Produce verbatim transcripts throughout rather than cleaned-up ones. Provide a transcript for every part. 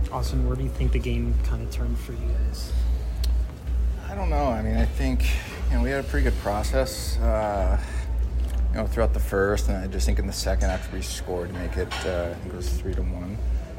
Austin, where do you think the game kind of turned for you guys? I don't know. I mean, I think you know we had a pretty good process, uh, you know, throughout the first, and I just think in the second, after we scored to make it, uh, I think it was three to one.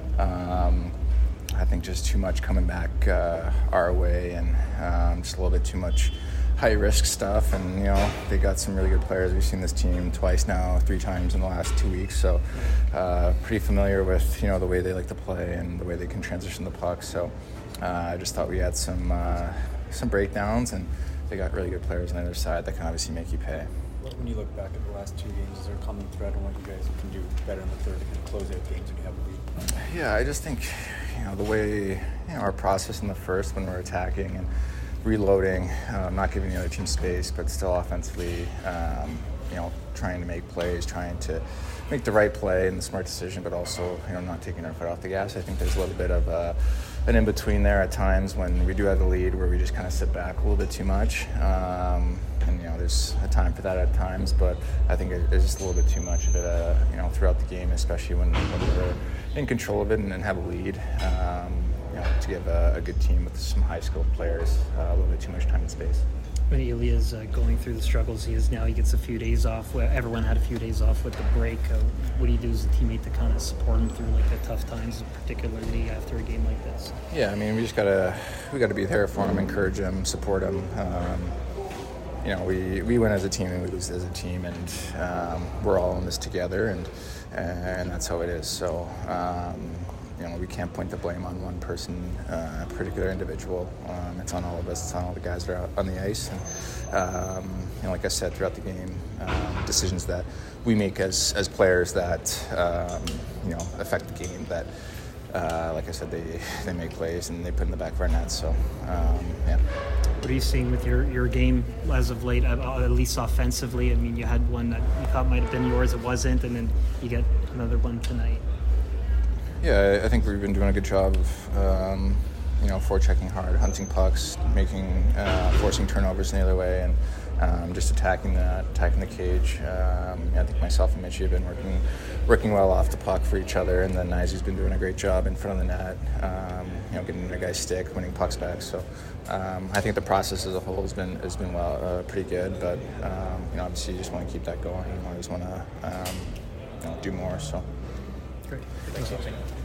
Um, I think just too much coming back uh, our way, and um, just a little bit too much high risk stuff. And you know, they got some really good players. We've seen this team twice now, three times in the last two weeks, so uh, pretty familiar with you know the way they like to play and the way they can transition the puck. So uh, I just thought we had some. Uh, some breakdowns, and they got really good players on the other side that can obviously make you pay. When you look back at the last two games, is there a common thread on what you guys can do better in the third to kind of close out games when you have a lead? Yeah, I just think, you know, the way, you know, our process in the first when we're attacking and reloading, uh, not giving the other team space, but still offensively, um, you know, trying to make plays, trying to make the right play and the smart decision, but also, you know, not taking our foot off the gas. I think there's a little bit of uh, an in-between there at times when we do have the lead where we just kind of sit back a little bit too much. Um, and, you know, there's a time for that at times, but I think it's just a little bit too much of it, uh, you know, throughout the game, especially when, when we're in control of it and, and have a lead. Um, you know, to give a, a good team with some high-skilled players uh, a little bit too much time and space. When Ilya's uh, going through the struggles he is now, he gets a few days off. Everyone had a few days off with the break. Uh, what do you do as a teammate to kind of support him through like the tough times, particularly after a game like this? Yeah, I mean, we just gotta we gotta be there for him, encourage him, support him. Um, you know, we, we win as a team and we lose as a team, and um, we're all in this together, and and that's how it is. So. Um, You know, we can't point the blame on one person, uh, a particular individual. Um, it's on all of us. It's on all the guys that are out on the ice. And, um, you know, like I said, throughout the game, um, decisions that we make as as players that um, you know affect the game. That, uh, like I said, they they make plays and they put in the back of our nets. So, um, yeah. What are you seeing with your, your game as of late, at least offensively? I mean, you had one that you thought might have been yours, it wasn't, and then you get another one tonight. Yeah, I think we've been doing a good job of, um, you know, forechecking hard, hunting pucks, making, uh, forcing turnovers in the other way, and um, just attacking that, attacking the cage. Um, I think myself and Mitchie have been working, working well off the puck for each other, and then Izzy's been doing a great job in front of the net. Um, you know, getting the guy's stick, winning pucks back. So um, I think the process as a whole has been has been well, uh, pretty good. But um, you know, obviously, you just want to keep that going. You always want to, um, you know, do more. So. Great. Thanks, Austin.